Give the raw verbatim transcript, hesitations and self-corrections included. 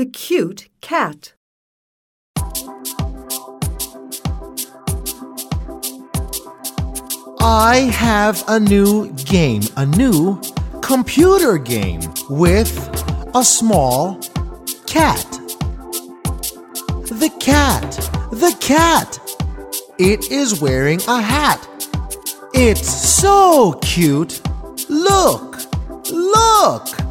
The cute cat. I have a new game, a new computer game with a small cat. The cat, the cat. It is wearing a hat. It's so cute. Look, look.